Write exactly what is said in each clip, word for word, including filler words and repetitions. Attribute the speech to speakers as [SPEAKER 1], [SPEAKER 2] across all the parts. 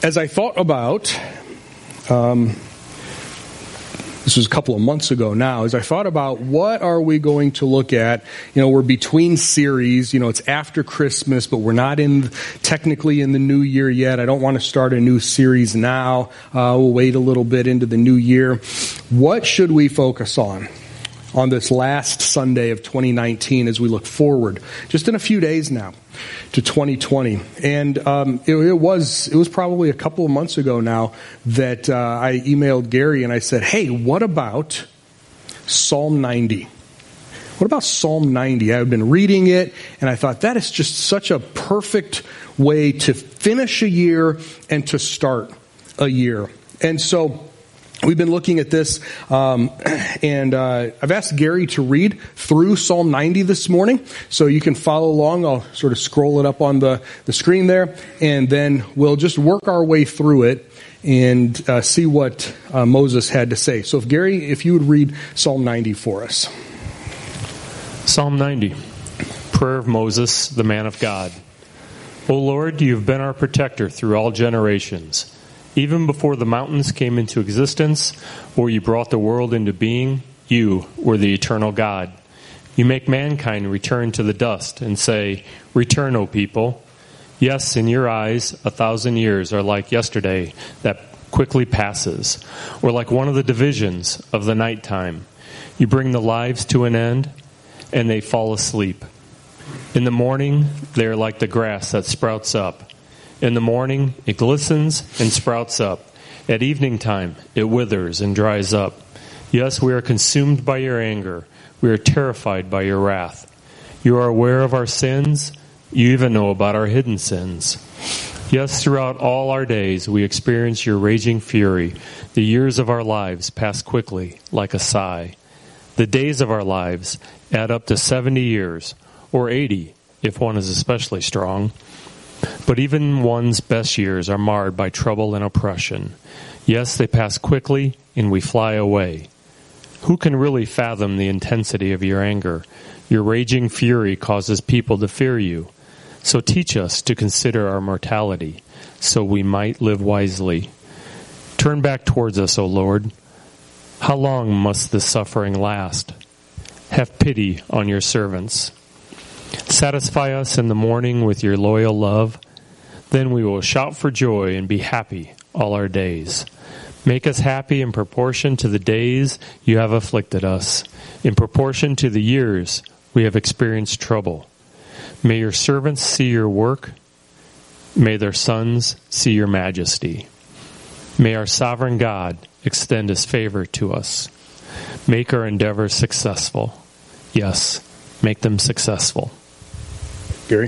[SPEAKER 1] as I thought about, um, this was a couple of months ago now, as I thought about what are we going to look at, you know, we're between series, you know, it's after Christmas, but we're not in, technically in the new year yet. I don't want to start a new series now. Uh, we'll wait a little bit into the new year. What should we focus on? On this last Sunday of twenty nineteen as we look forward, just in a few days now, to twenty twenty. And um, it, it was it was probably a couple of months ago now that uh, I emailed Gary and I said, hey, what about Psalm ninety? What about Psalm ninety? I've been reading it, and I thought that is just such a perfect way to finish a year and to start a year. And so we've been looking at this, um, and uh, I've asked Gary to read through Psalm ninety this morning, so you can follow along. I'll sort of scroll it up on the, the screen there, and then we'll just work our way through it and uh, see what uh, Moses had to say. So if Gary, if you would read Psalm ninety for us.
[SPEAKER 2] Psalm ninety, prayer of Moses, the man of God. O Lord, you have been our protector through all generations. Even before the mountains came into existence, or you brought the world into being, you were the eternal God. You make mankind return to the dust and say, return, O people. Yes, in your eyes, a thousand years are like yesterday that quickly passes, or like one of the divisions of the nighttime. You bring the lives to an end, and they fall asleep. In the morning, they are like the grass that sprouts up. In the morning, it glistens and sprouts up. At evening time, it withers and dries up. Yes, we are consumed by your anger. We are terrified by your wrath. You are aware of our sins. You even know about our hidden sins. Yes, throughout all our days, we experience your raging fury. The years of our lives pass quickly, like a sigh. The days of our lives add up to seventy years, or eighty, if one is especially strong. But even one's best years are marred by trouble and oppression. Yes, they pass quickly, and we fly away. Who can really fathom the intensity of your anger? Your raging fury causes people to fear you. So teach us to consider our mortality, so we might live wisely. Turn back towards us, O Lord. How long must this suffering last? Have pity on your servants. Satisfy us in the morning with your loyal love. Then we will shout for joy and be happy all our days. Make us happy in proportion to the days you have afflicted us. In proportion to the years we have experienced trouble. May your servants see your work. May their sons see your majesty. May our sovereign God extend his favor to us. Make our endeavors successful. Yes, make them successful.
[SPEAKER 1] Gary?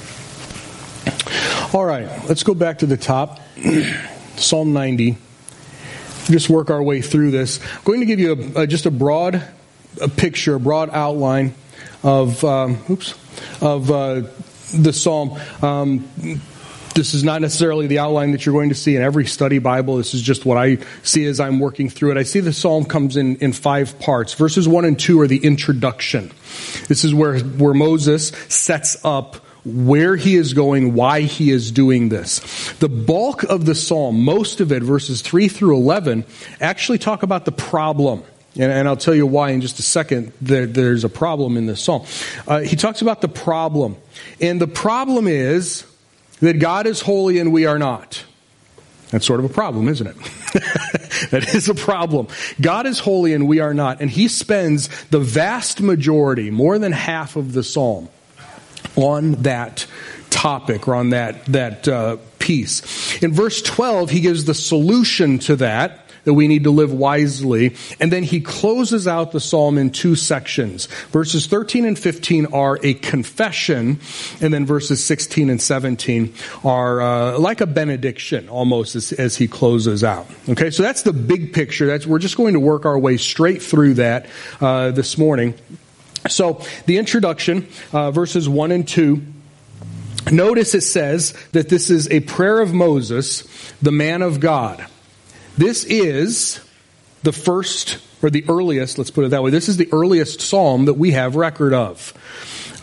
[SPEAKER 1] All right, let's go back to the top. Psalm ninety. Just work our way through this. I'm going to give you a, a, just a broad a picture, a broad outline of um, oops of uh, the psalm. Um, This is not necessarily the outline that you're going to see in every study Bible. This is just what I see as I'm working through it. I see the psalm comes in, in five parts. Verses one and two are the introduction. This is where, where Moses sets up where he is going, why he is doing this. The bulk of the psalm, most of it, verses three through eleven, actually talk about the problem. And, and I'll tell you why in just a second. There, there's a problem in this psalm. Uh, he talks about the problem. And the problem is that God is holy and we are not. That's sort of a problem, isn't it? That is a problem. God is holy and we are not. And he spends the vast majority, more than half of the psalm, on that topic or on that, that uh, piece. In verse twelve, he gives the solution to that. That we need to live wisely. And then he closes out the psalm in two sections. Verses thirteen and fifteen are a confession, and then verses sixteen and seventeen are uh, like a benediction almost as, as he closes out. Okay, so that's the big picture. That's we're just going to work our way straight through that uh, this morning. So the introduction, uh, verses one and two. Notice it says that this is a prayer of Moses, the man of God. This is the first, or the earliest, let's put it that way, this is the earliest psalm that we have record of.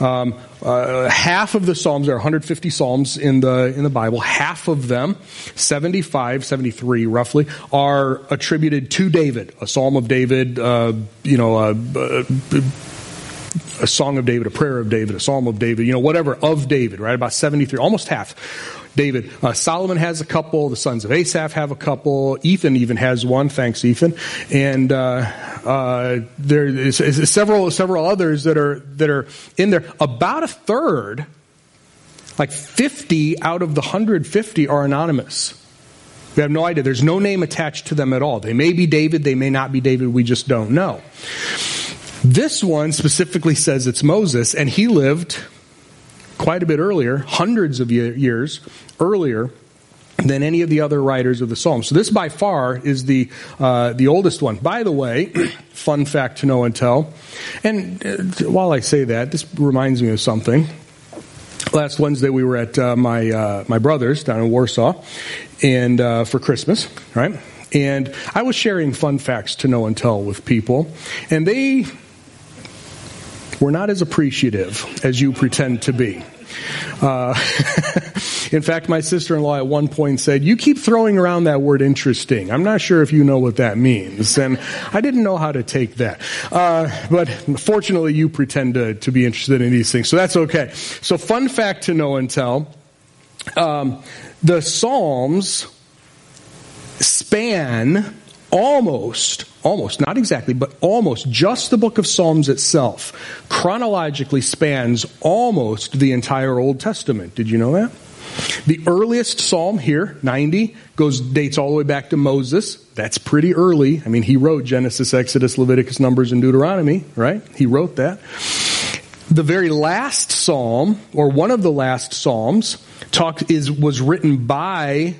[SPEAKER 1] Um, uh, half of the Psalms, there are one hundred fifty Psalms in the in the Bible. Half of them, seventy-five, seventy-three roughly, are attributed to David. A Psalm of David, uh, you know, a, a, a Song of David, a Prayer of David, a Psalm of David, you know, whatever, of David, right? About seventy-three, almost half. David. Uh, Solomon has a couple. The sons of Asaph have a couple. Ethan even has one. Thanks, Ethan. And uh, uh, there is, is several several others that are that are in there. About a third, like fifty out of the one hundred fifty, are anonymous. We have no idea. There's no name attached to them at all. They may be David. They may not be David. We just don't know. This one specifically says it's Moses, and he lived quite a bit earlier, hundreds of years earlier than any of the other writers of the Psalms. So this by far is the uh, the oldest one. By the way, fun fact to know and tell, and uh, while I say that, this reminds me of something. Last Wednesday we were at uh, my uh, my brother's down in Warsaw, and uh, for Christmas, right? And I was sharing fun facts to know and tell with people, and they were not as appreciative as you pretend to be. Uh, in fact, my sister-in-law at one point said, "You keep throwing around that word interesting. I'm not sure if you know what that means." And I didn't know how to take that. Uh, but fortunately, you pretend to, to be interested in these things, so that's okay. So fun fact to know and tell, um, the Psalms span almost, almost, not exactly, but almost, just the book of Psalms itself chronologically spans almost the entire Old Testament. Did you know that? The earliest psalm here, ninety, goes dates all the way back to Moses. That's pretty early. I mean, he wrote Genesis, Exodus, Leviticus, Numbers, and Deuteronomy, right? He wrote that. The very last psalm, or one of the last psalms, talk, is was written by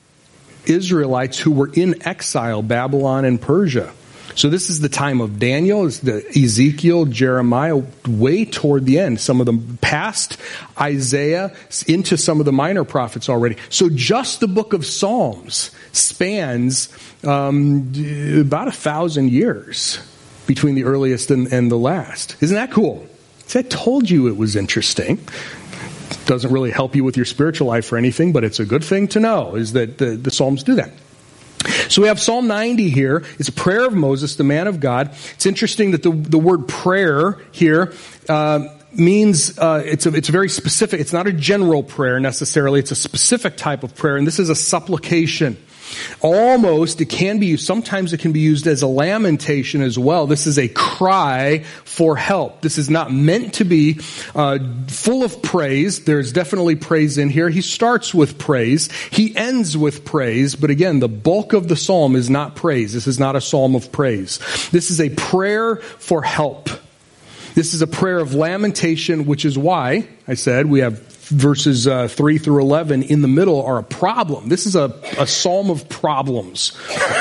[SPEAKER 1] Israelites who were in exile, Babylon and Persia. So this is the time of Daniel, it's the Ezekiel, Jeremiah, way toward the end. Some of them past Isaiah, into some of the minor prophets already. So just the book of Psalms spans um, about a thousand years between the earliest and, and the last. Isn't that cool? See, I told you it was interesting. Doesn't really help you with your spiritual life or anything, but it's a good thing to know, is that the, the Psalms do that. So we have Psalm ninety here. It's a prayer of Moses, the man of God. It's interesting that the, the word prayer here uh, means, uh, it's, a, it's a very specific, it's not a general prayer necessarily, it's a specific type of prayer, and this is a supplication. Almost, it can be used, sometimes it can be used as a lamentation as well. This is a cry for help. This is not meant to be uh, full of praise. There's definitely praise in here. He starts with praise. He ends with praise. But again, the bulk of the psalm is not praise. This is not a psalm of praise. This is a prayer for help. This is a prayer of lamentation, which is why I said we have verses uh, three through eleven in the middle are a problem. This is a, a psalm of problems.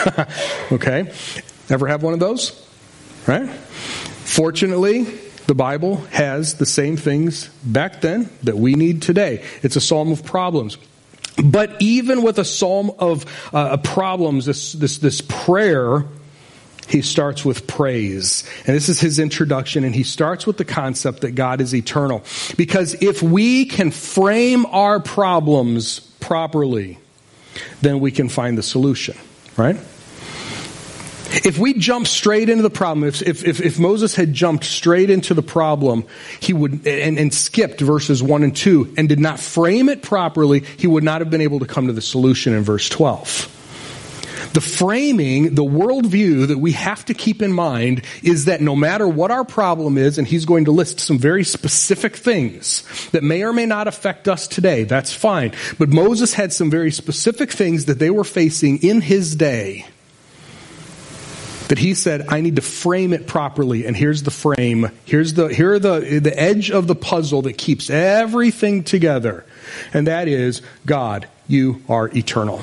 [SPEAKER 1] Okay? Ever have one of those? Right? Fortunately, the Bible has the same things back then that we need today. It's a psalm of problems. But even with a psalm of uh, problems, this, this, this prayer, he starts with praise. And this is his introduction, and he starts with the concept that God is eternal. Because if we can frame our problems properly, then we can find the solution, right? If we jump straight into the problem, if if, if Moses had jumped straight into the problem, he would and, and skipped verses one and two and did not frame it properly, he would not have been able to come to the solution in verse twelve. The framing, the worldview that we have to keep in mind is that no matter what our problem is, and he's going to list some very specific things that may or may not affect us today, that's fine. But Moses had some very specific things that they were facing in his day that he said, I need to frame it properly. And here's the frame. Here's the, here are the, the edge of the puzzle that keeps everything together. And that is, God, you are eternal.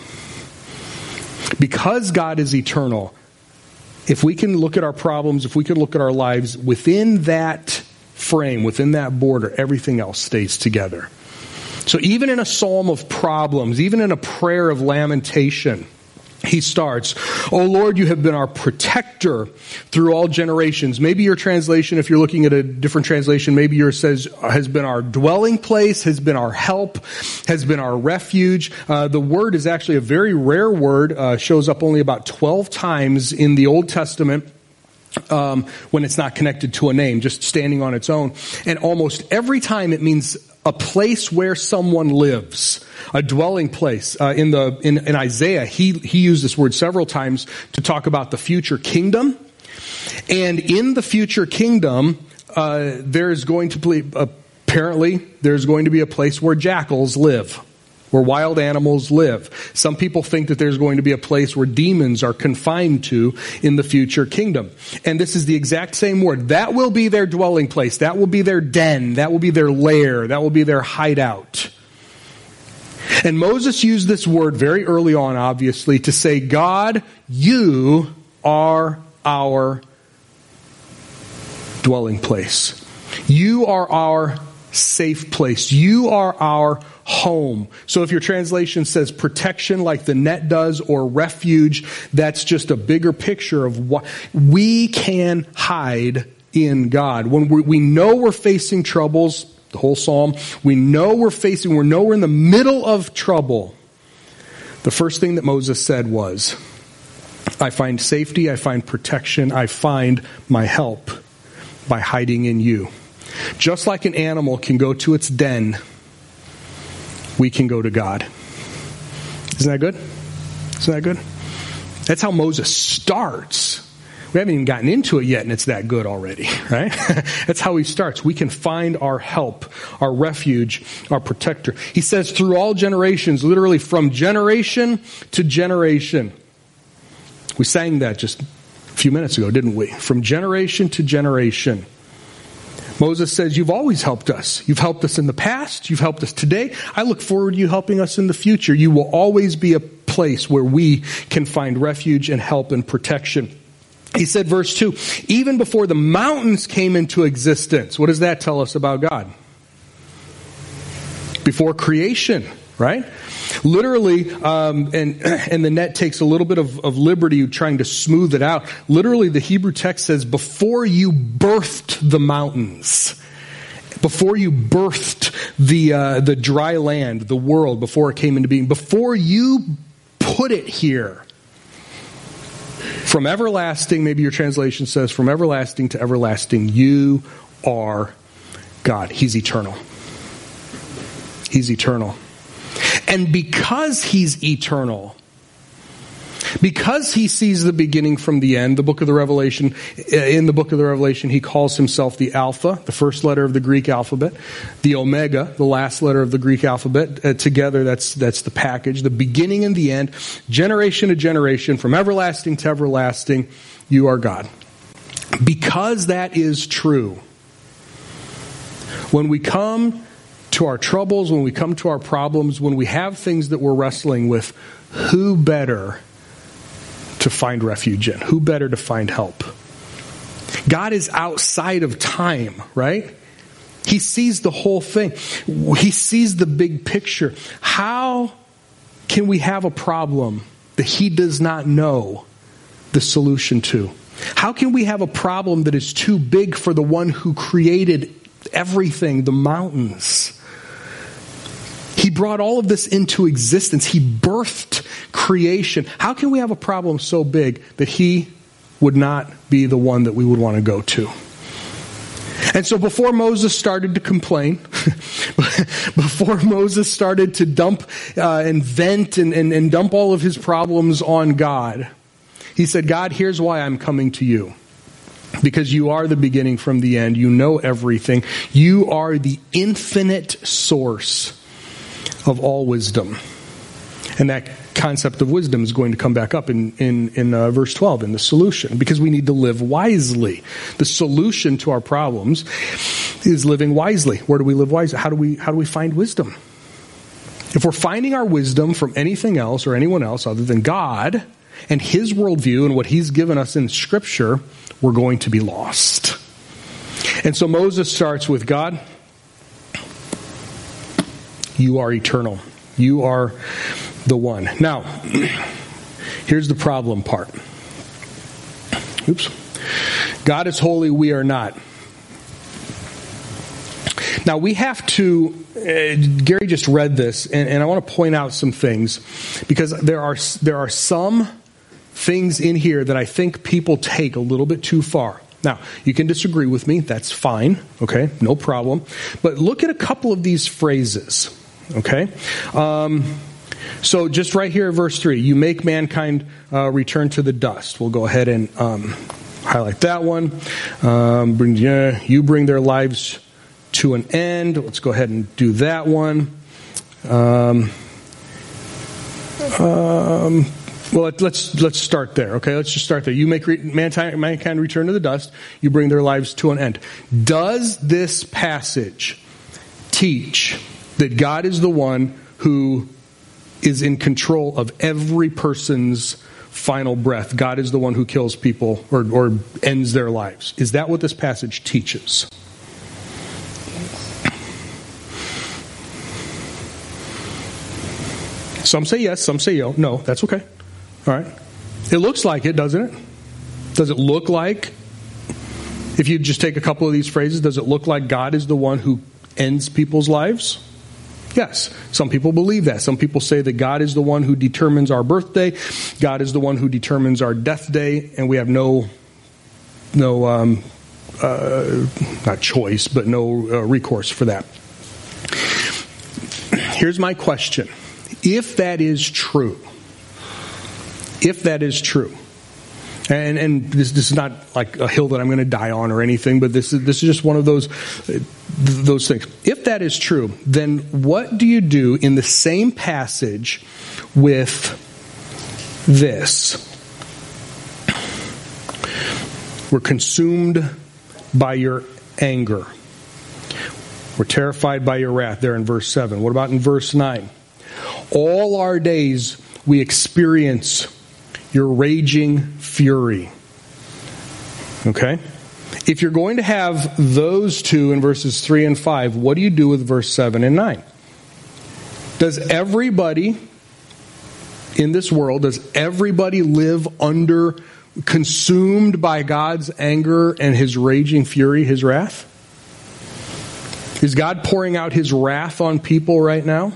[SPEAKER 1] Because God is eternal, if we can look at our problems, if we can look at our lives within that frame, within that border, everything else stays together. So even in a psalm of problems, even in a prayer of lamentation, he starts, "O Lord, you have been our protector through all generations." Maybe your translation, if you're looking at a different translation, maybe yours says, "has been our dwelling place, has been our help, has been our refuge." Uh, the word is actually a very rare word, uh, shows up only about twelve times in the Old Testament. Um, when it's not connected to a name, just standing on its own. And almost every time it means a place where someone lives, a dwelling place. Uh, in the in, in Isaiah, he he used this word several times to talk about the future kingdom. And in the future kingdom, uh, there is going to be, apparently, there's going to be a place where jackals live, where wild animals live. Some people think that there's going to be a place where demons are confined to in the future kingdom. And this is the exact same word. That will be their dwelling place. That will be their den. That will be their lair. That will be their hideout. And Moses used this word very early on, obviously, to say, God, you are our dwelling place. You are our safe place. You are our home. So if your translation says protection like the net does, or refuge, that's just a bigger picture of what we can hide in God. When we, we know we're facing troubles, the whole psalm, we know we're facing, we know we're in the middle of trouble. The first thing that Moses said was, I find safety, I find protection, I find my help by hiding in you. Just like an animal can go to its den, we can go to God. Isn't that good? Isn't that good? That's how Moses starts. We haven't even gotten into it yet, and it's that good already, right? That's how he starts. We can find our help, our refuge, our protector. He says through all generations, literally from generation to generation. We sang that just a few minutes ago, didn't we? From generation to generation. Moses says, you've always helped us. You've helped us in the past. You've helped us today. I look forward to you helping us in the future. You will always be a place where we can find refuge and help and protection. He said, verse two, even before the mountains came into existence. What does that tell us about God? Before creation, right? Literally, um, and and the net takes a little bit of, of liberty trying to smooth it out. Literally, the Hebrew text says, before you birthed the mountains, before you birthed the uh, the dry land, the world, before it came into being, before you put it here, from everlasting, maybe your translation says, from everlasting to everlasting, you are God. He's eternal. He's eternal. And because he's eternal, because he sees the beginning from the end, the book of the Revelation, in the book of the Revelation, he calls himself the Alpha, the first letter of the Greek alphabet, the Omega, the last letter of the Greek alphabet. Uh, together, that's that's the package, the beginning and the end, generation to generation, from everlasting to everlasting, you are God. Because that is true, when we come to our troubles, when we come to our problems, when we have things that we're wrestling with, who better to find refuge in? Who better to find help? God is outside of time, right? He sees the whole thing. He sees the big picture. How can we have a problem that he does not know the solution to? How can we have a problem that is too big for the one who created everything, the mountains? He brought all of this into existence. He birthed creation. How can we have a problem so big that he would not be the one that we would want to go to? And so before Moses started to complain, before Moses started to dump uh, and vent and, and, and dump all of his problems on God, he said, God, here's why I'm coming to you. Because you are the beginning from the end. You know everything. You are the infinite source of all wisdom. And that concept of wisdom is going to come back up in, in, in uh, verse twelve, in the solution, because we need to live wisely. The solution to our problems is living wisely. Where do we live wisely? How do we, how do we find wisdom? If we're finding our wisdom from anything else or anyone else other than God and his worldview and what he's given us in Scripture, we're going to be lost. And so Moses starts with, God, you are eternal. You are the one. Now, Here's the problem part. Oops. God is holy, we are not. Now we have to, uh, Gary just read this, and, and I want to point out some things, because there are there are some things in here that I think people take a little bit too far. Now, you can disagree with me, that's fine, okay, no problem. But look at a couple of these phrases, okay? Um, so just right here, verse three, you make mankind uh, return to the dust. We'll go ahead and um, highlight that one. Um, bring, yeah, you bring their lives to an end. Let's go ahead and do that one. Um, um, well, let's let's start there. Okay, let's just start there. You make re- mankind, mankind return to the dust. You bring their lives to an end. Does this passage teach that God is the one who is in control of every person's final breath? God is the one who kills people or, or ends their lives. Is that what this passage teaches? Some say yes, some say no. No, that's okay. All right. It looks like it, doesn't it? Does it look like, if you just take a couple of these phrases, does it look like God is the one who ends people's lives? Yes. Some people believe that. Some people say that God is the one who determines our birthday. God is the one who determines our death day, and we have no, no, um, uh, not choice, but no uh, recourse for that. Here's my question. If that is true, if that is true, and and this, this is not like a hill that I'm going to die on or anything, but this is this is just one of those uh, those things. If that is true, then what do you do in the same passage with this? We're consumed by your anger. We're terrified by your wrath, there in verse seven. What about in verse nine? All our days we experience your raging fury. Okay? If you're going to have those two in verses three and five, what do you do with verse seven and nine? Does everybody in this world, does everybody live under, consumed by God's anger and his raging fury, his wrath? Is God pouring out his wrath on people right now?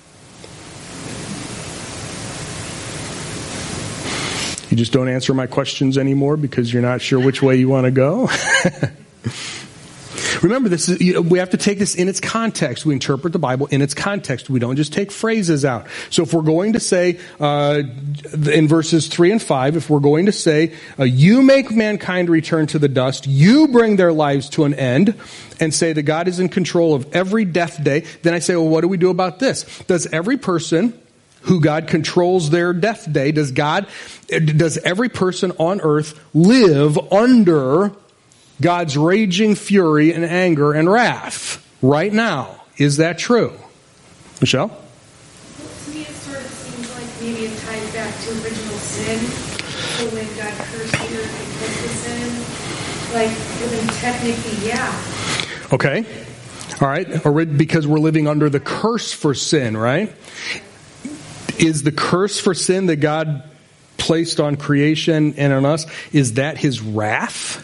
[SPEAKER 1] You just don't answer my questions anymore because you're not sure which way you want to go? Remember, this is, you know, we have to take this in its context. We interpret the Bible in its context. We don't just take phrases out. So if we're going to say, uh, in verses three and five, if we're going to say, uh, you make mankind return to the dust, you bring their lives to an end, and say that God is in control of every death day, then I say, well, what do we do about this? Does every person who God controls their death day, does God, does every person on earth live under God's raging fury and anger and wrath right now? Is that true? Michelle?
[SPEAKER 3] Well, to me, it sort of seems like maybe it ties back to original sin. So when God cursed the earth because of sin, like, well, then technically, yeah.
[SPEAKER 1] Okay. All right. Or because we're living under the curse for sin, right? Is the curse for sin that God placed on creation and on us, is that his wrath?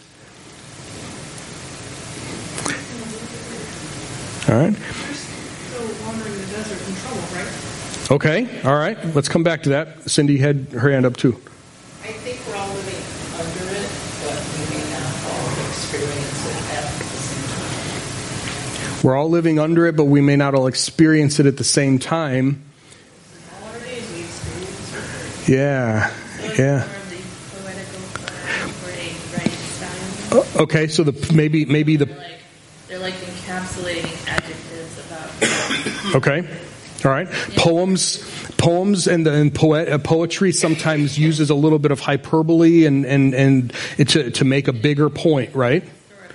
[SPEAKER 1] All right. Okay. All right. Let's come back to that. Cindy had her hand up too.
[SPEAKER 4] I think we're all living under it, but we may not all experience it at the same time.
[SPEAKER 1] We're all living under it, but we may not all experience it at the same time.
[SPEAKER 4] All our days we experience it.
[SPEAKER 1] Yeah. Yeah. Okay. So the maybe maybe the.
[SPEAKER 4] They're like encapsulating adjectives about.
[SPEAKER 1] Okay, all right. Yeah. Poems, poems, and and poet, uh, poetry sometimes uses a little bit of hyperbole and and and it to to make a bigger point, right?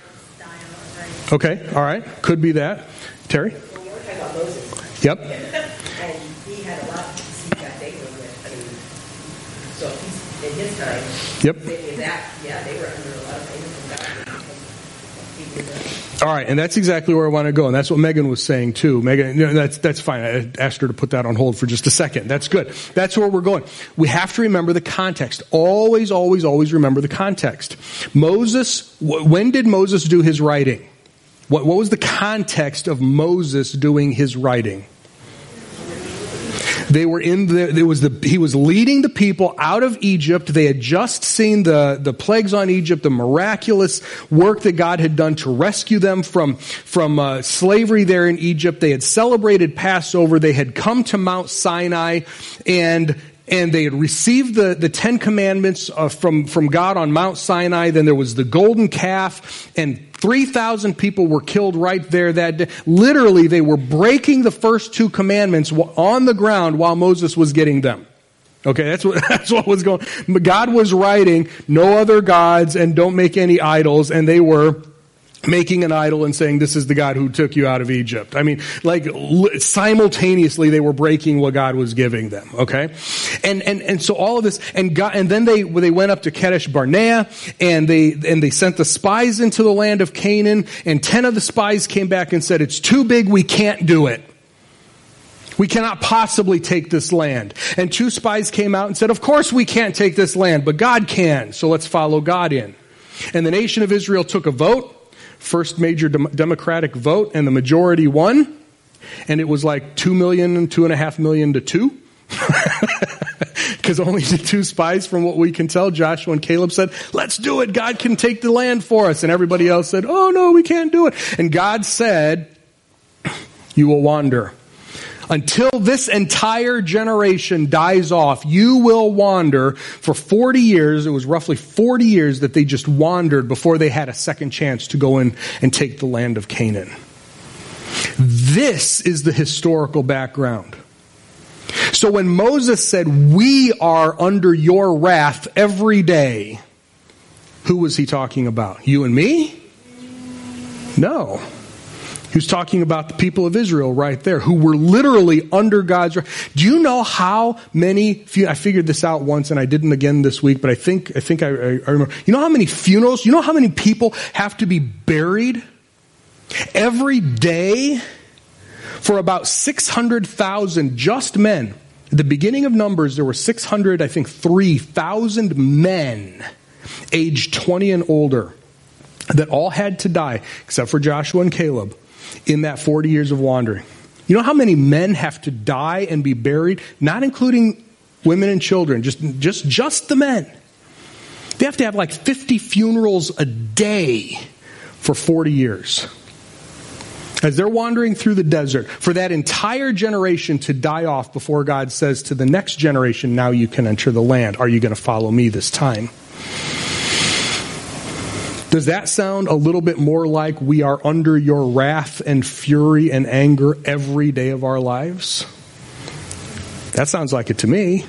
[SPEAKER 1] Okay, all right. Could be that. Terry.
[SPEAKER 5] Well, we were talking about Moses.
[SPEAKER 1] Yep.
[SPEAKER 5] And he had a lot to see that they were with. I mean, so he's, in his time.
[SPEAKER 1] Yep.
[SPEAKER 5] Maybe that, yeah, they were under a lot of things from God.
[SPEAKER 1] All right, and that's exactly where I want to go, and that's what Megan was saying too. Megan, you know, that's that's fine. I asked her to put that on hold for just a second. That's good. That's where we're going. We have to remember the context. Always, always, always remember the context. Moses, when did Moses do his writing? What, what was the context of Moses doing his writing? They were in the, there was the, he was leading the people out of Egypt. They had just seen the, the plagues on Egypt, the miraculous work that God had done to rescue them from, from uh, slavery there in Egypt. They had celebrated Passover. They had come to Mount Sinai, and And they had received the, the Ten Commandments uh, from, from God on Mount Sinai. Then there was the golden calf, and three thousand people were killed right there that day. Literally, they were breaking the first two commandments on the ground while Moses was getting them. Okay, that's what, that's what was going on. God was writing, no other gods, and don't make any idols, and they were making an idol and saying, this is the God who took you out of Egypt. I mean, like, simultaneously they were breaking what God was giving them, okay? And, and, and so all of this, and God, and then they, they went up to Kadesh Barnea, and they, and they sent the spies into the land of Canaan, and ten of the spies came back and said, it's too big, we can't do it. We cannot possibly take this land. And two spies came out and said, of course we can't take this land, but God can, so let's follow God in. And the nation of Israel took a vote, first major dem- democratic vote, and the majority won. And it was like two million, two and a half million to two. Because only the two spies, from what we can tell, Joshua and Caleb, said, let's do it. God can take the land for us. And everybody else said, oh no, we can't do it. And God said, you will wander. Until this entire generation dies off, you will wander for forty years. It was roughly forty years that they just wandered before they had a second chance to go in and take the land of Canaan. This is the historical background. So when Moses said, we are under your wrath every day, who was he talking about? You and me? No. He was talking about the people of Israel right there, who were literally under God's wrath. Do you know how many, I figured this out once and I didn't again this week, but I think I think I, I remember. You know how many funerals, you know how many people have to be buried every day? For about six hundred thousand just men. At the beginning of Numbers, there were six hundred, I think, three thousand men aged twenty and older that all had to die, except for Joshua and Caleb, in that forty years of wandering. You know how many men have to die and be buried? Not including women and children, just, just, just the men. They have to have like fifty funerals a day for forty years. As they're wandering through the desert, for that entire generation to die off before God says to the next generation, now you can enter the land. Are you going to follow me this time? Does that sound a little bit more like we are under your wrath and fury and anger every day of our lives? That sounds like it to me.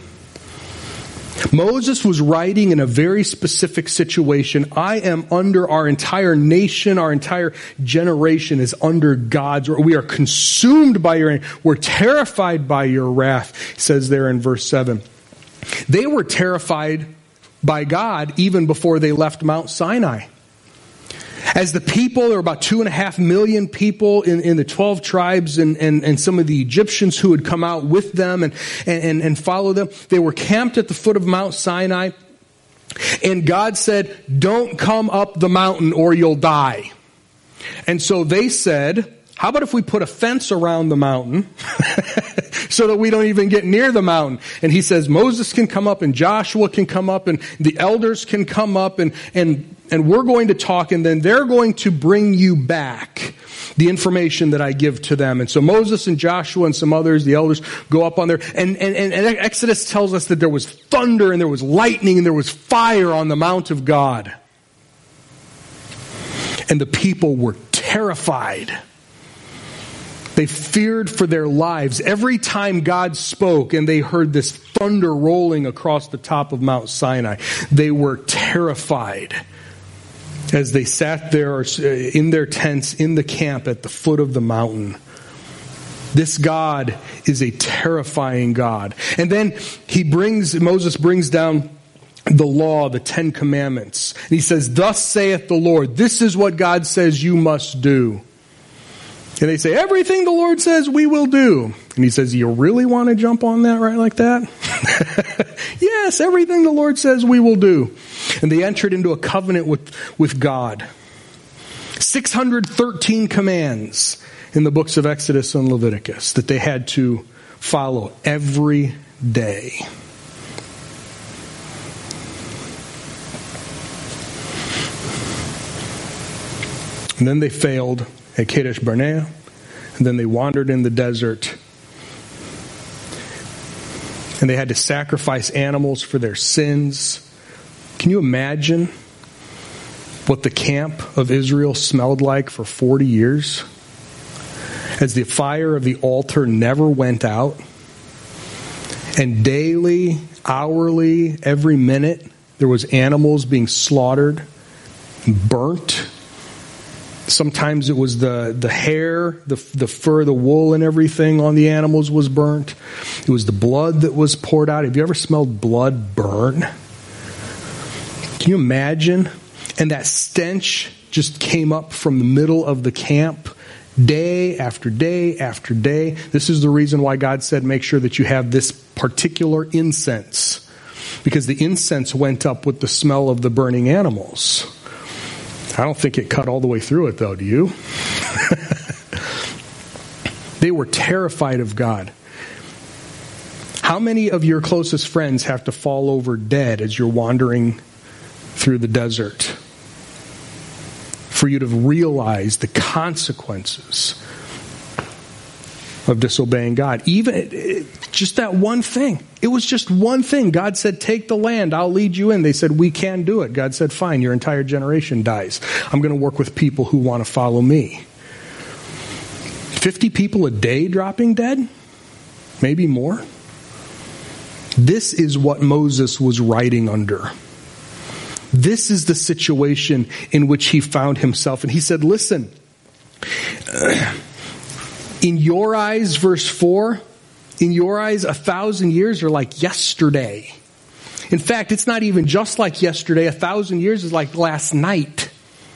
[SPEAKER 1] Moses was writing in a very specific situation. I am under, our entire nation, our entire generation is under God's, we are consumed by your, we're terrified by your wrath, it says there in verse seven. They were terrified by God even before they left Mount Sinai. As the people, there were about two and a half million people in, in the twelve tribes and, and, and some of the Egyptians who had come out with them and, and, and follow them. They were camped at the foot of Mount Sinai. And God said, don't come up the mountain or you'll die. And so they said, how about if we put a fence around the mountain so that we don't even get near the mountain? And he says, Moses can come up and Joshua can come up and the elders can come up and, and, and we're going to talk, and then they're going to bring you back the information that I give to them. And so Moses and Joshua and some others, the elders, go up on there. And, and, and Exodus tells us that there was thunder and there was lightning and there was fire on the Mount of God. And the people were terrified. They feared for their lives. Every time God spoke and they heard this thunder rolling across the top of Mount Sinai, they were terrified as they sat there in their tents in the camp at the foot of the mountain. This God is a terrifying God. And then he brings, Moses brings down the law, the Ten Commandments. And he says, thus saith the Lord. This is what God says you must do. And they say, everything the Lord says we will do. And he says, you really want to jump on that right like that? Yes, everything the Lord says we will do. And they entered into a covenant with, with God. six hundred thirteen commands in the books of Exodus and Leviticus that they had to follow every day. And then they failed at Kadesh Barnea, and then they wandered in the desert. And they had to sacrifice animals for their sins. Can you imagine what the camp of Israel smelled like for forty years? As the fire of the altar never went out. And daily, hourly, every minute, there was animals being slaughtered, burnt. Sometimes it was the, the hair, the, the fur, the wool and everything on the animals was burnt. It was the blood that was poured out. Have you ever smelled blood burn? Can you imagine? And that stench just came up from the middle of the camp day after day after day. This is the reason why God said make sure that you have this particular incense. Because the incense went up with the smell of the burning animals. I don't think it cut all the way through it, though, do you? They were terrified of God. How many of your closest friends have to fall over dead as you're wandering through the desert for you to realize the consequences of disobeying God? Even just that one thing. It was just one thing. God said, take the land. I'll lead you in. They said, we can do it. God said, fine. Your entire generation dies. I'm going to work with people who want to follow me. fifty people a day dropping dead? Maybe more. This is what Moses was writing under. This is the situation in which he found himself. And he said, listen, in your eyes, verse four, in your eyes, a thousand years are like yesterday. In fact, it's not even just like yesterday. A thousand years is like last night.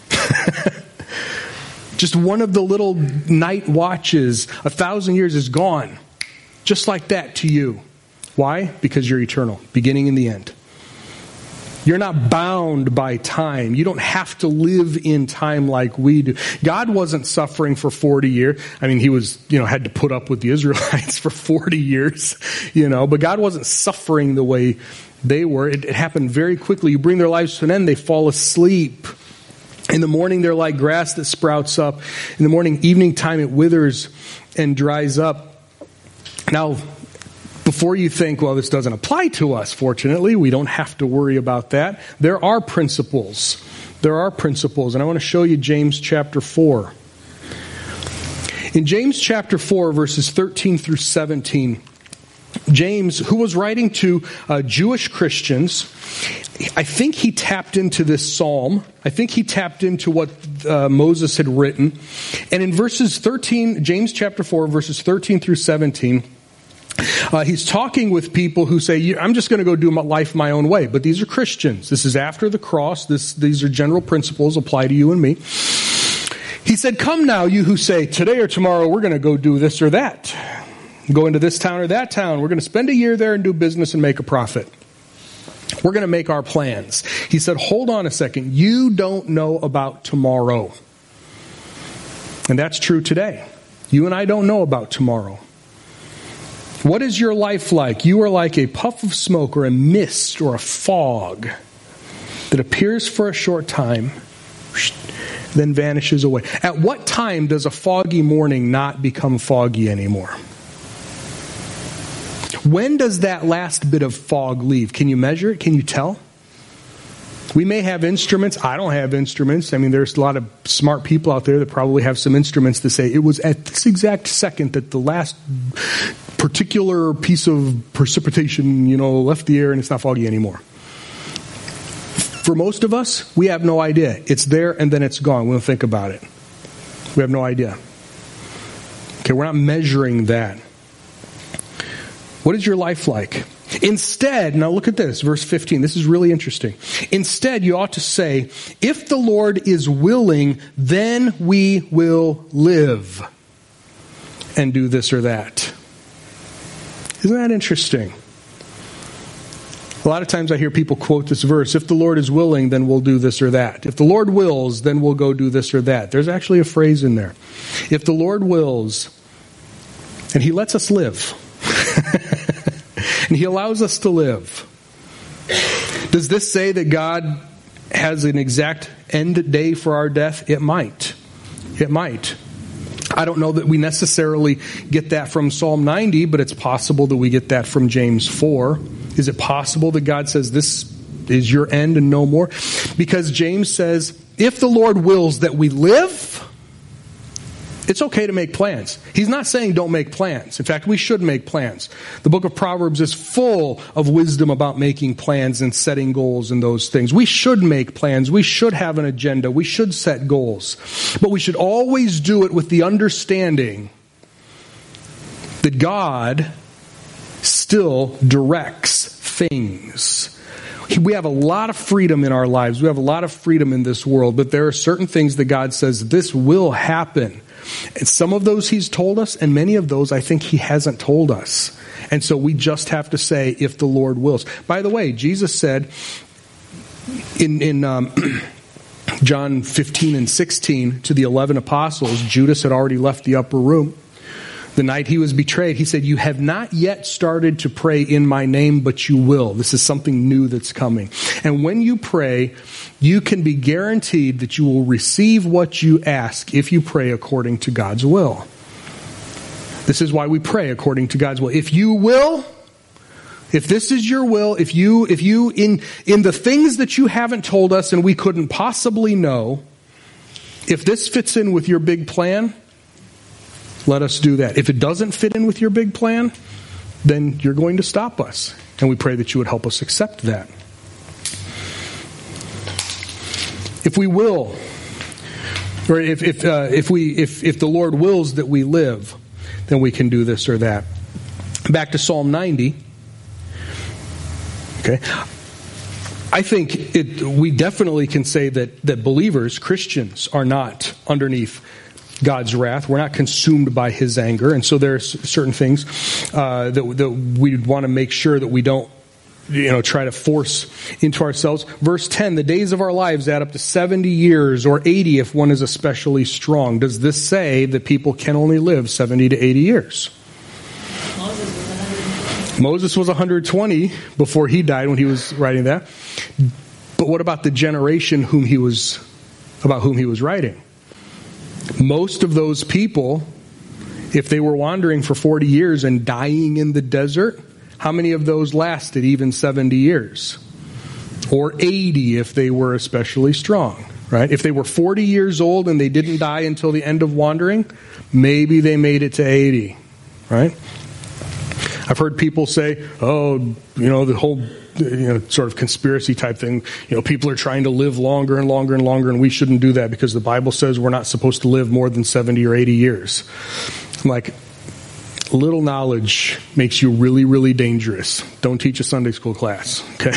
[SPEAKER 1] Just one of the little night watches, a thousand years is gone. Just like that to you. Why? Because you're eternal, beginning and the end. You're not bound by time. You don't have to live in time like we do. God wasn't suffering for forty years. I mean, he was, you know, had to put up with the Israelites for forty years, you know, but God wasn't suffering the way they were. It, it happened very quickly. You bring their lives to an end, they fall asleep. In the morning, they're like grass that sprouts up. In the morning, evening time, it withers and dries up. Now, before you think, well, this doesn't apply to us, fortunately, we don't have to worry about that. There are principles. There are principles. And I want to show you James chapter four. In James chapter four, verses thirteen through seventeen, James, who was writing to uh, Jewish Christians, I think he tapped into this psalm. I think he tapped into what uh, Moses had written. And in verses thirteen, James chapter four, verses thirteen through seventeen, Uh, he's talking with people who say, I'm just going to go do my life my own way. But these are Christians. This is after the cross. This, these are general principles apply to you and me. He said, come now, you who say, today or tomorrow we're going to go do this or that. Go into this town or that town. We're going to spend a year there and do business and make a profit. We're going to make our plans. He said, hold on a second. You don't know about tomorrow. And that's true today. You and I don't know about tomorrow. What is your life like? You are like a puff of smoke or a mist or a fog that appears for a short time, then vanishes away. At what time does a foggy morning not become foggy anymore? When does that last bit of fog leave? Can you measure it? Can you tell? We may have instruments. I don't have instruments. I mean, there's a lot of smart people out there that probably have some instruments to say it was at this exact second that the last particular piece of precipitation, you know, left the air and it's not foggy anymore. For most of us, we have no idea. It's there and then it's gone. We don't think about it. We have no idea. Okay, we're not measuring that. What is your life like? Instead, now look at this, verse fifteen. This is really interesting. Instead, you ought to say, if the Lord is willing, then we will live and do this or that. Isn't that interesting? A lot of times I hear people quote this verse, if the Lord is willing, then we'll do this or that. If the Lord wills, then we'll go do this or that. There's actually a phrase in there. If the Lord wills, and He lets us live. And He allows us to live. Does this say that God has an exact end day for our death? It might. It might. I don't know that we necessarily get that from Psalm ninety, but it's possible that we get that from James four. Is it possible that God says this is your end and no more? Because James says, if the Lord wills that we live, it's okay to make plans. He's not saying don't make plans. In fact, we should make plans. The book of Proverbs is full of wisdom about making plans and setting goals and those things. We should make plans. We should have an agenda. We should set goals. But we should always do it with the understanding that God still directs things. We have a lot of freedom in our lives. We have a lot of freedom in this world, but there are certain things that God says this will happen. And some of those He's told us, and many of those I think He hasn't told us. And so we just have to say, if the Lord wills. By the way, Jesus said in, in um, John fifteen and sixteen to the eleven apostles, Judas had already left the upper room. The night he was betrayed, he said, you have not yet started to pray in my name, but you will. This is something new that's coming. And when you pray, you can be guaranteed that you will receive what you ask if you pray according to God's will. This is why we pray according to God's will. If you will, if this is your will, if you, if you, in, in the things that you haven't told us and we couldn't possibly know, if this fits in with your big plan, let us do that. If it doesn't fit in with your big plan, then you're going to stop us. And we pray that you would help us accept that. If we will, or if if uh, if we if if the Lord wills that we live, then we can do this or that. Back to Psalm ninety. Okay. I think it, we definitely can say that that believers, Christians, are not underneath God's wrath. We're not consumed by His anger. And so there are certain things uh, that, that we want to make sure that we don't, you know, try to force into ourselves. Verse ten, the days of our lives add up to seventy years or eighty if one is especially strong. Does this say that people can only live seventy to eighty years? Moses was one hundred twenty before he died when he was writing that. But what about the generation whom he was, about whom he was writing? Most of those people, if they were wandering for forty years and dying in the desert, how many of those lasted even seventy years? Or eighty if they were especially strong, right? If they were forty years old and they didn't die until the end of wandering, maybe they made it to eighty, right? I've heard people say, oh, you know, the whole, you know, sort of conspiracy type thing. You know, people are trying to live longer and longer and longer, and we shouldn't do that because the Bible says we're not supposed to live more than seventy or eighty years. I'm like, little knowledge makes you really, really dangerous. Don't teach a Sunday school class, okay?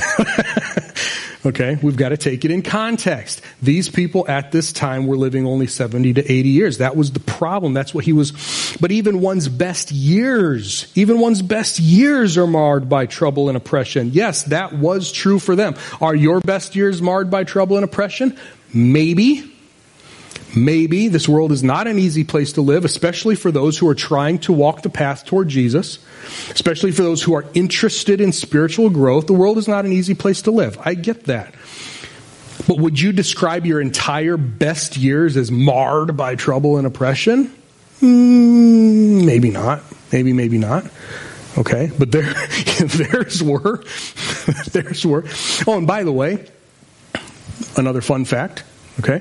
[SPEAKER 1] Okay, we've got to take it in context. These people at this time were living only seventy to eighty years. That was the problem. That's what he was. But even one's best years, even one's best years are marred by trouble and oppression. Yes, that was true for them. Are your best years marred by trouble and oppression? Maybe. Maybe. This world is not an easy place to live, especially for those who are trying to walk the path toward Jesus, especially for those who are interested in spiritual growth. The world is not an easy place to live. I get that. But would you describe your entire best years as marred by trouble and oppression? Mm, maybe not. Maybe, maybe not. Okay. But there, theirs were. Theirs were. Oh, and by the way, another fun fact. Okay.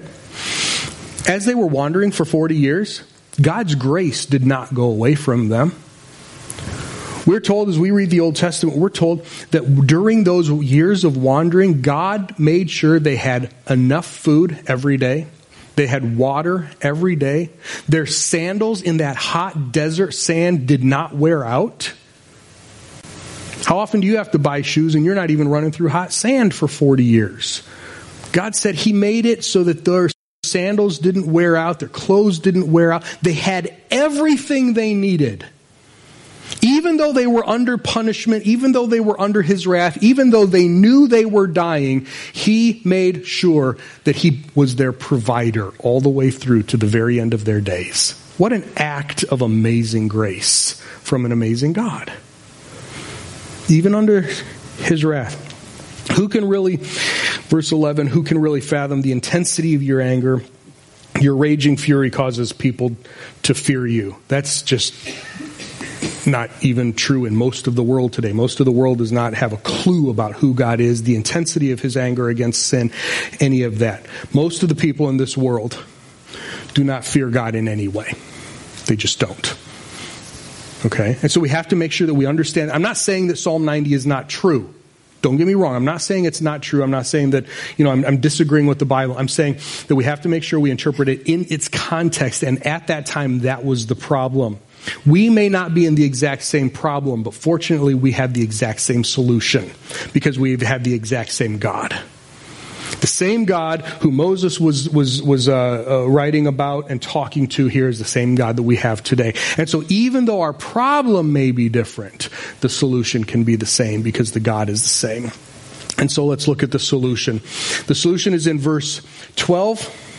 [SPEAKER 1] As they were wandering for forty years, God's grace did not go away from them. We're told, as we read the Old Testament, we're told that during those years of wandering, God made sure they had enough food every day. They had water every day. Their sandals in that hot desert sand did not wear out. How often do you have to buy shoes and you're not even running through hot sand for forty years? God said he made it so that their sandals didn't wear out, their clothes didn't wear out. They had everything they needed. Even though they were under punishment, even though they were under his wrath, even though they knew they were dying, he made sure that he was their provider all the way through to the very end of their days. What an act of amazing grace from an amazing God. Even under his wrath. Who can really, verse eleven, who can really fathom the intensity of your anger? Your raging fury causes people to fear you. That's just not even true in most of the world today. Most of the world does not have a clue about who God is, the intensity of his anger against sin, any of that. Most of the people in this world do not fear God in any way. They just don't. Okay? And so we have to make sure that we understand. I'm not saying that Psalm ninety is not true. Don't get me wrong. I'm not saying it's not true. I'm not saying that, you know, I'm, I'm disagreeing with the Bible. I'm saying that we have to make sure we interpret it in its context. And at that time, that was the problem. We may not be in the exact same problem, but fortunately we have the exact same solution because we have the exact same God. The same God who Moses was was was uh, uh, writing about and talking to here is the same God that we have today. And so even though our problem may be different, the solution can be the same because the God is the same. And so let's look at the solution. The solution is in verse twelve.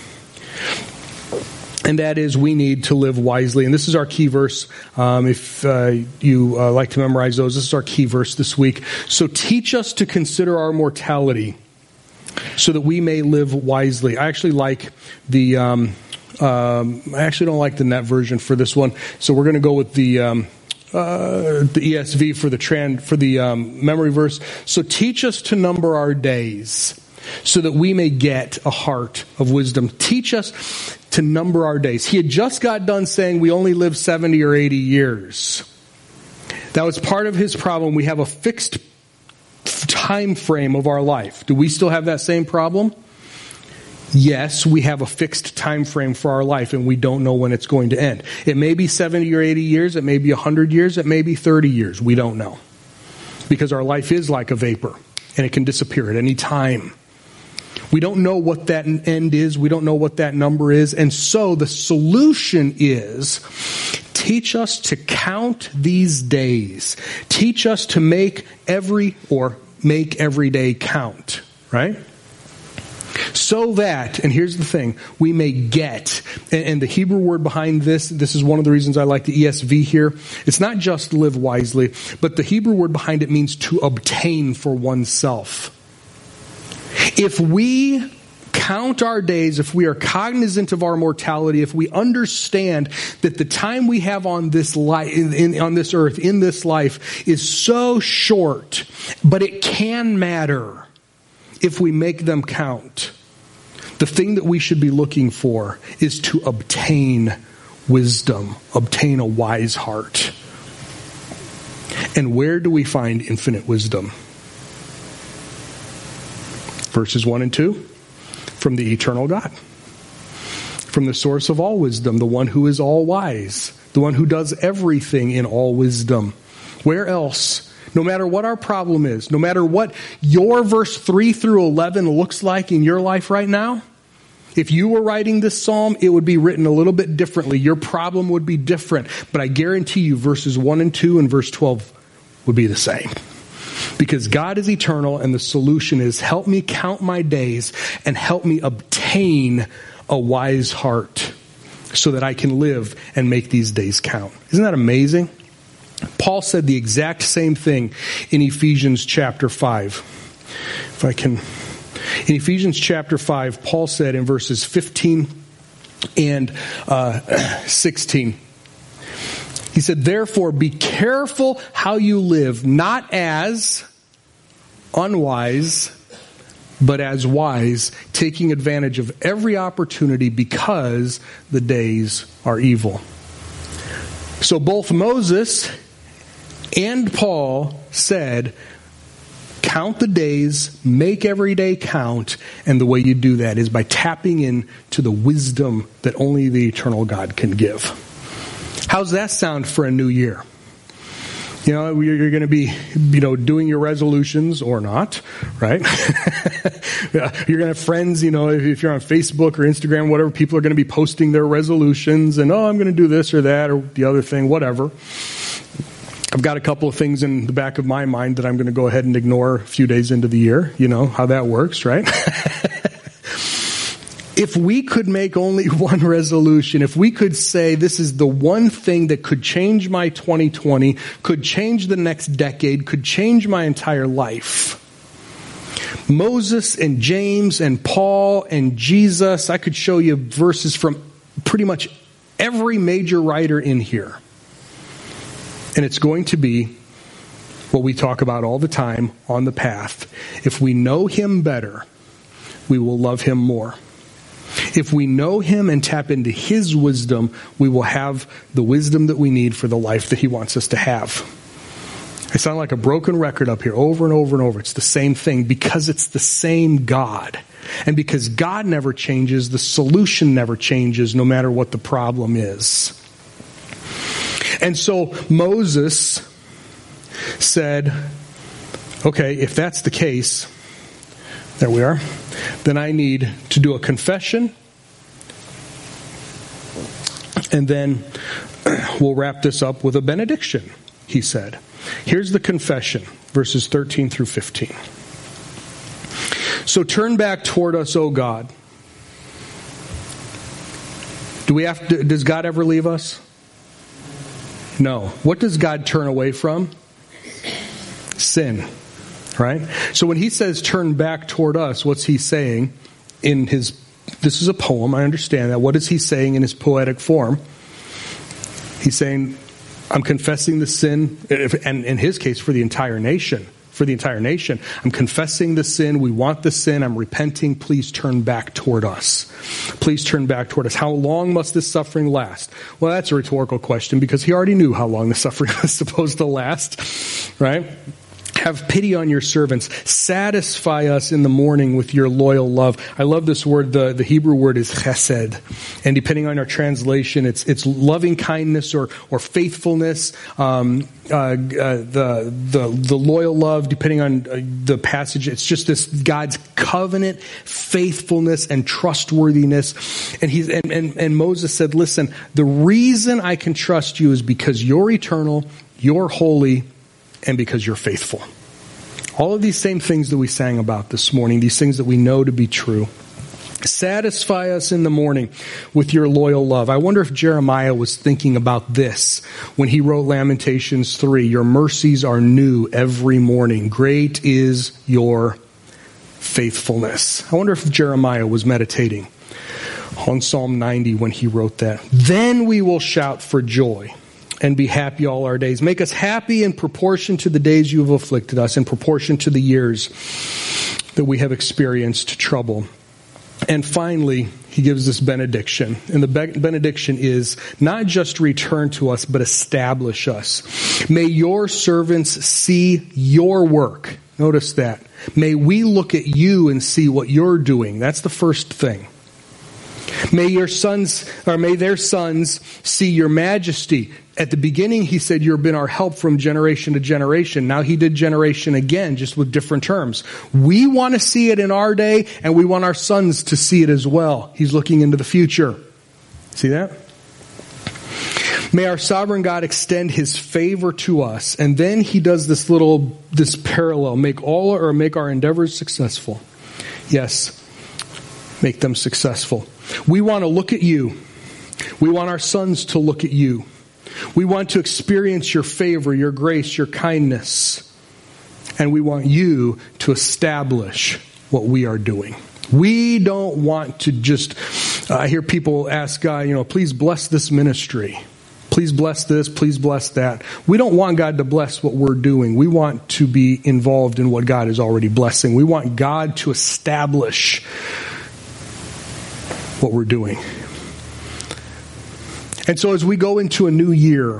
[SPEAKER 1] And that is, we need to live wisely. And this is our key verse. Um, if uh, you uh, like to memorize those, this is our key verse this week. So teach us to consider our mortality so that we may live wisely. I actually like the, um, um, I actually don't like the net version for this one. So we're going to go with the, um, uh, the E S V for the trans, for the um, memory verse. So teach us to number our days so that we may get a heart of wisdom. Teach us to number our days. He had just got done saying we only live seventy or eighty years. That was part of his problem. We have a fixed time frame of our life. Do we still have that same problem? Yes, we have a fixed time frame for our life and we don't know when it's going to end. It may be seventy or eighty years, it may be one hundred years, it may be thirty years. We don't know. Because our life is like a vapor and it can disappear at any time. We don't know what that end is. We don't know what that number is. And so the solution is, teach us to count these days. Teach us to make every, or make every day count. Right? So that, and here's the thing, we may get, and, and the Hebrew word behind this, this is one of the reasons I like the E S V here. It's not just live wisely, but the Hebrew word behind it means to obtain for oneself. If we count our days, if we are cognizant of our mortality, if we understand that the time we have on this life, in, in, on this earth, in this life, is so short, but it can matter if we make them count. The thing that we should be looking for is to obtain wisdom, obtain a wise heart. And where do we find infinite wisdom? Verses one and two, from the eternal God. From the source of all wisdom, the one who is all wise, the one who does everything in all wisdom. Where else? No matter what our problem is, no matter what your verse three through eleven looks like in your life right now, if you were writing this psalm, it would be written a little bit differently. Your problem would be different. But I guarantee you verses one and two and verse twelve would be the same. Because God is eternal and the solution is help me count my days and help me obtain a wise heart so that I can live and make these days count. Isn't that amazing? Paul said the exact same thing in Ephesians chapter five. If I can, in Ephesians chapter five, Paul said in verses fifteen and uh, sixteen, he said, therefore, be careful how you live, not as unwise, but as wise, taking advantage of every opportunity because the days are evil. So both Moses and Paul said, count the days, make every day count, and the way you do that is by tapping into the wisdom that only the eternal God can give. How's that sound for a new year? You know, you're going to be, you know, doing your resolutions or not, right? You're going to have friends, you know, if you're on Facebook or Instagram, whatever, people are going to be posting their resolutions and, oh, I'm going to do this or that or the other thing, whatever. I've got a couple of things in the back of my mind that I'm going to go ahead and ignore a few days into the year. You know how that works, right? If we could make only one resolution, if we could say this is the one thing that could change my twenty twenty, could change the next decade, could change my entire life. Moses and James and Paul and Jesus, I could show you verses from pretty much every major writer in here. And it's going to be what we talk about all the time on the path. If we know him better, we will love him more. If we know him and tap into his wisdom, we will have the wisdom that we need for the life that he wants us to have. I sound like a broken record up here over and over and over. It's the same thing because it's the same God. And because God never changes, the solution never changes no matter what the problem is. And so Moses said, okay, if that's the case, there we are, then I need to do a confession, and then we'll wrap this up with a benediction, he said. Here's the confession, verses thirteen through fifteen. So turn back toward us, O God. Do we have to, does God ever leave us? No. What does God turn away from? Sin. Right? So when he says turn back toward us, what's he saying in his, this is a poem, I understand that. What is he saying in his poetic form? He's saying, I'm confessing the sin, and in his case, for the entire nation. For the entire nation. I'm confessing the sin. We want the sin. I'm repenting. Please turn back toward us. Please turn back toward us. How long must this suffering last? Well, that's a rhetorical question because he already knew how long the suffering was supposed to last. Right? Have pity on your servants. Satisfy us in the morning with your loyal love. I love this word. The, the Hebrew word is chesed. And depending on our translation, it's it's loving kindness or or faithfulness. Um, uh, uh, the the the loyal love, depending on uh, the passage, it's just this God's covenant faithfulness and trustworthiness. And he's and, and, and Moses said, listen, the reason I can trust you is because you're eternal, you're holy, and because you're faithful. All of these same things that we sang about this morning, these things that we know to be true. Satisfy us in the morning with your loyal love. I wonder if Jeremiah was thinking about this when he wrote Lamentations three. Your mercies are new every morning. Great is your faithfulness. I wonder if Jeremiah was meditating on Psalm ninety when he wrote that. Then we will shout for joy and be happy all our days. Make us happy in proportion to the days you have afflicted us, in proportion to the years that we have experienced trouble. And finally, he gives this benediction. And the benediction is not just return to us, but establish us. May your servants see your work. Notice that. May we look at you and see what you're doing. That's the first thing. May your sons, or may their sons see your majesty. At the beginning, he said, you've been our help from generation to generation. Now he did generation again, just with different terms. We want to see it in our day, and we want our sons to see it as well. He's looking into the future. See that? May our sovereign God extend his favor to us. And then he does this little, this parallel. Make all or make our endeavors successful. Yes, make them successful. We want to look at you. We want our sons to look at you. We want to experience your favor, your grace, your kindness. And we want you to establish what we are doing. We don't want to just, uh, I hear people ask God, you know, please bless this ministry. Please bless this, please bless that. We don't want God to bless what we're doing. We want to be involved in what God is already blessing. We want God to establish what we're doing. And so as we go into a new year,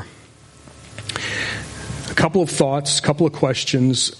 [SPEAKER 1] a couple of thoughts, a couple of questions.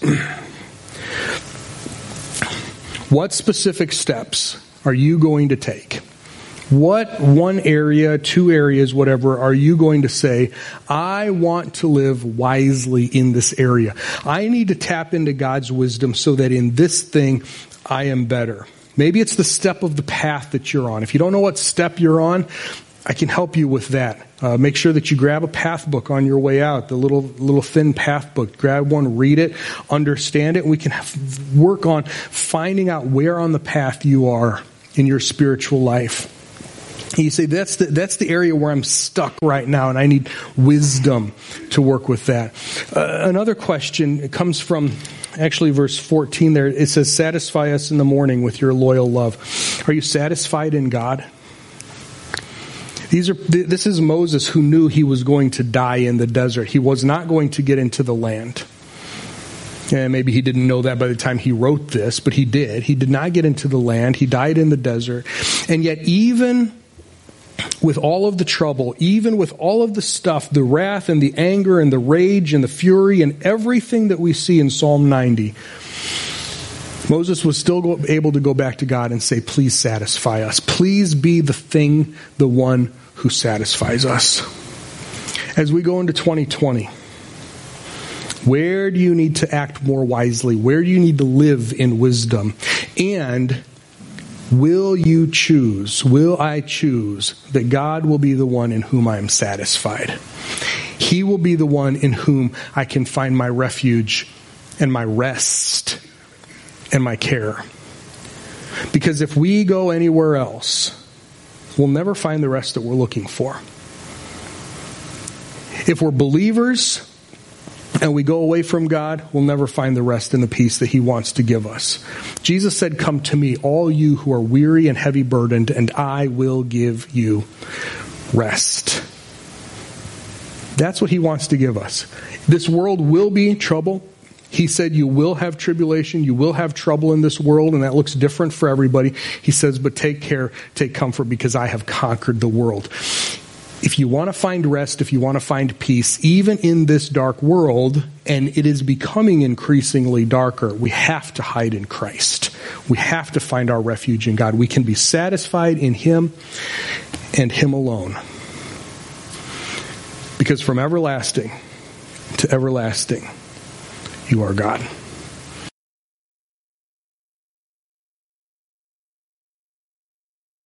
[SPEAKER 1] What specific steps are you going to take? What one area, two areas, whatever, are you going to say, I want to live wisely in this area. I need to tap into God's wisdom so that in this thing I am better. Maybe it's the step of the path that you're on. If you don't know what step you're on, I can help you with that. Uh, make sure that you grab a path book on your way out, the little little thin path book. Grab one, read it, understand it, and we can have, work on finding out where on the path you are in your spiritual life. And you say, that's the, that's the area where I'm stuck right now, and I need wisdom to work with that. Uh, another question, it comes from actually verse fourteen there. It says, satisfy us in the morning with your loyal love. Are you satisfied in God? These are. This is Moses, who knew he was going to die in the desert. He was not going to get into the land. And maybe he didn't know that by the time he wrote this, but he did. He did not get into the land. He died in the desert. And yet even with all of the trouble, even with all of the stuff, the wrath and the anger and the rage and the fury and everything that we see in Psalm ninety, Moses was still go, able to go back to God and say, please satisfy us. Please be the thing, the one who satisfies us. As we go into twenty twenty, where do you need to act more wisely? Where do you need to live in wisdom? And will you choose, will I choose that God will be the one in whom I am satisfied? He will be the one in whom I can find my refuge and my rest and my care. Because if we go anywhere else, we'll never find the rest that we're looking for. If we're believers and we go away from God, we'll never find the rest and the peace that He wants to give us. Jesus said, come to me, all you who are weary and heavy burdened, and I will give you rest. That's what He wants to give us. This world will be in trouble. He said you will have tribulation, you will have trouble in this world, and that looks different for everybody. He says, but take care, take comfort, because I have conquered the world. If you want to find rest, if you want to find peace, even in this dark world, and it is becoming increasingly darker, we have to hide in Christ. We have to find our refuge in God. We can be satisfied in Him and Him alone. Because from everlasting to everlasting, you are God.